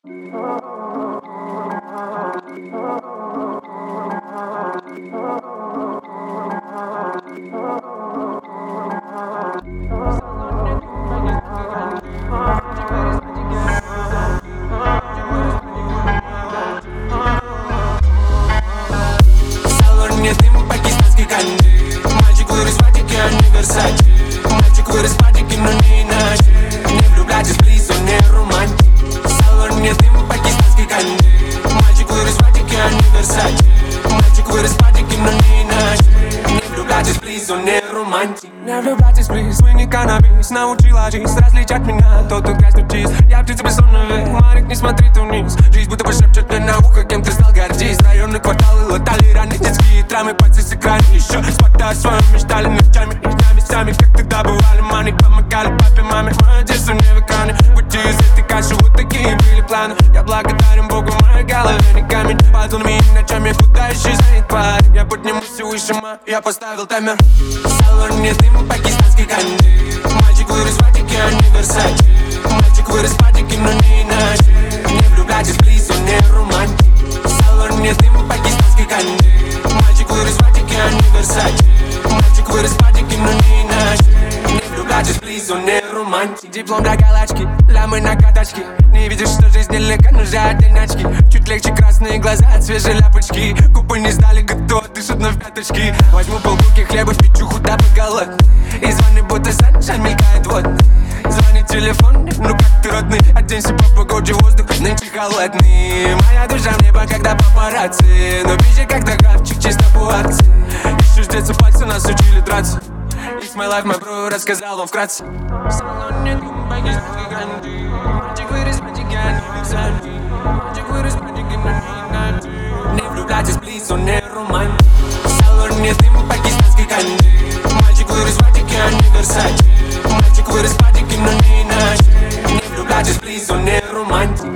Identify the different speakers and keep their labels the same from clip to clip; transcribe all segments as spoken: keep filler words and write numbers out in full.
Speaker 1: салоне дым, пакистанский канди. Мальчик вырос в патике, а не Версаче. Мальчик вырос в патике, но не иначе. Не влюбляйтесь, плиз, он не романтик. В салоне дым, пакистанский канди. Мальчик вырос в патике, а не Версаче. Мальчик вырос в патике, но не иначе. Не влюбляйтесь, плиз, он не романтик. Не влюбляйтесь, плиз, вы не каннабис. Научила жизнь различать меня, тот, кто грязь, тут чист. Я птица бессонный век, Марик, не смотри ты вниз. Жизнь будто бы шепчет мне на ухо, кем ты стал, гордись. Районные кварталы латали раны, детские травмы, пальцы с экрана. Еще спота о своем мечтали ночами и днями сами, как тогда бывали. Мани помогали папе, маме, мое детство не в экране. Пути из этой каши, вот такие были планы. Я благодарен Богу, в моей голове не камень. Под лунами и ночами, куда исчезнет парень. Я поднимусь выше, ма, я поставил таймер. В салоне дым, пакистанский канди. Мальчик вырос в патике, а не Версаче. Мальчик вырос в патике, но не иначе. Не влюбляйтесь, плиз, он не романтик. В салоне дым, пакистанский канди. Мальчик вырос в патике, а не Версаче. Мальчик вырос в патике, но не иначе. Не влюбляйтесь, плиз, он не романтик. Диплом для галочки, лямы на каточке. Не видишь, что жизнь нелегка, нужны одни очки. Чуть легче красные глаза от свежей ляпочки. Губы не сдали, готово, дышат на пяточки. Возьму полбуки хлеба, печуху, дабы голод. И звони, будто саншайн мелькает вот. Звонит телефон, ну как ты родный. Оденься по погоде, воздух нынче холодный. Моя душа в небо, когда папарацци. Но пища как догавчик, чисто по акции. Еще с детства пальцы нас учили драться. It's my life, my bro, рассказал вам вкратце. В салоне дым, пакистанский канди. Мальчик вырос в патике, а не Версаче. Мальчик вырос в патике, но не иначе. Не влюбляйтесь, плиз, он не романтик. В салоне дым, пакистанский канди. Мальчик вырос в патике, а не Версаче. Мальчик вырос в патике, но не иначе. Не влюбляйтесь, плиз, он не романтик.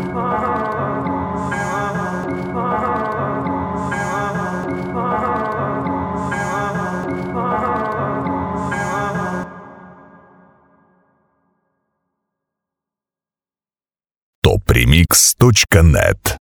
Speaker 2: топ ремикс точка нет